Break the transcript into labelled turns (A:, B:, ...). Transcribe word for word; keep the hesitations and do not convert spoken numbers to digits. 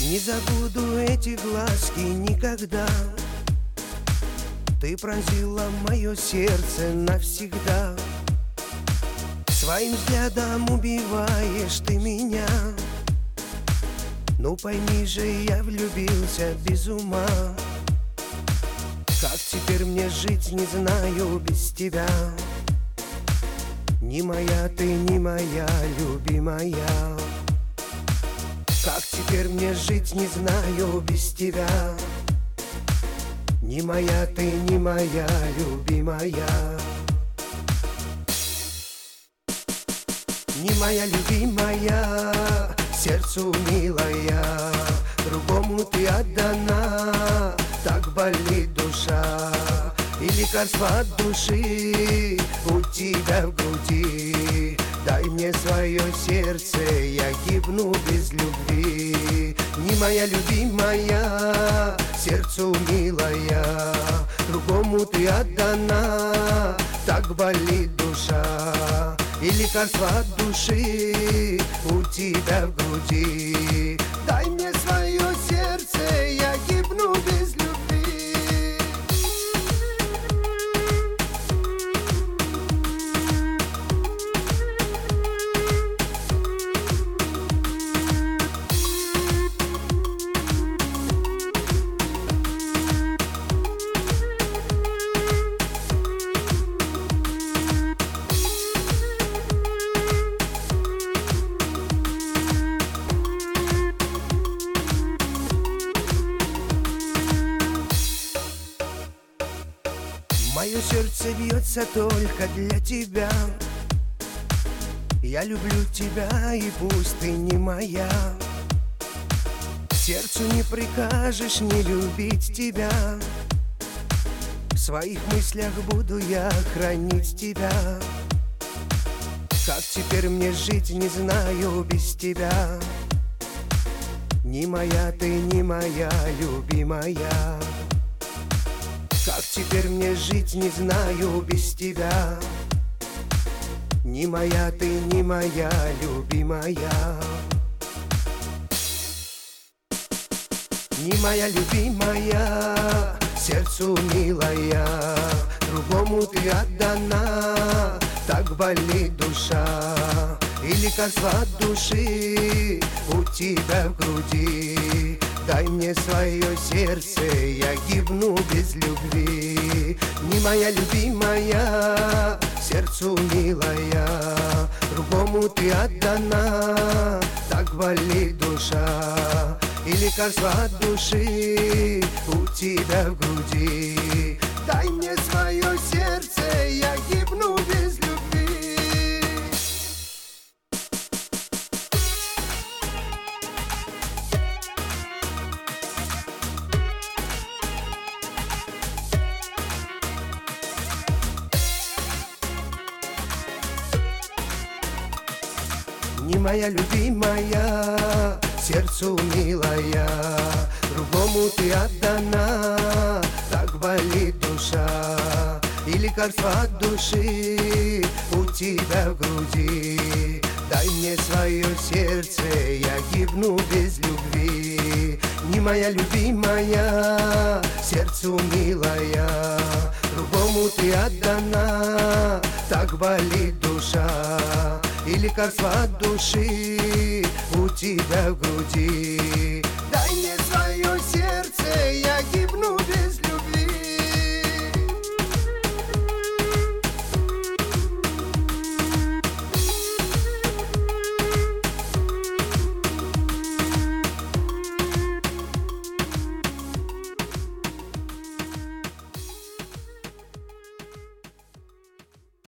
A: Не забуду эти глазки никогда. Ты пронзила мое сердце навсегда. Своим взглядом убиваешь ты меня. Ну пойми же, я влюбился без ума. Как теперь мне жить, не знаю без тебя. Не моя ты, не моя любимая. Как теперь мне жить, не знаю без тебя. Не моя ты, не моя любимая. Не моя любимая, сердцу милая. Другому ты отдана, так болит душа. И лекарство от души у тебя в груди. Дай мне свое сердце, я гибну без любви. Не моя любимая, сердцу милая. Другому ты отдана, так болит душа. И лекарство от души у тебя в груди. Дай мне свое сердце, я гибну без любви. Мое сердце бьется только для тебя. Я люблю тебя, и пусть ты не моя. Сердцу не прикажешь не любить тебя. В своих мыслях буду я хранить тебя. Как теперь мне жить, не знаю без тебя. Не моя ты, не моя любимая. Как теперь мне жить, не знаю без тебя. Не моя ты, не моя любимая. Не моя любимая, сердцу милая. Другому ты отдана, так болит душа. И лекарство от души у тебя в груди. Дай мне свое сердце, я гибну без любви. Не моя любимая, сердцу милая. Другому ты отдана, так болит душа. И лекарство от души у тебя в груди. Дай мне свое сердце, я гибну без любви. Не моя любимая, сердцу милая. Другому ты отдана, так болит душа. И лекарство от души у тебя в груди. Дай мне свое сердце, я гибну без любви. Не моя любимая, сердцу милая. Другому ты отдана, так болит душа. И лекарство от души у тебя в груди. Дай мне свое сердце, я гибну без любви.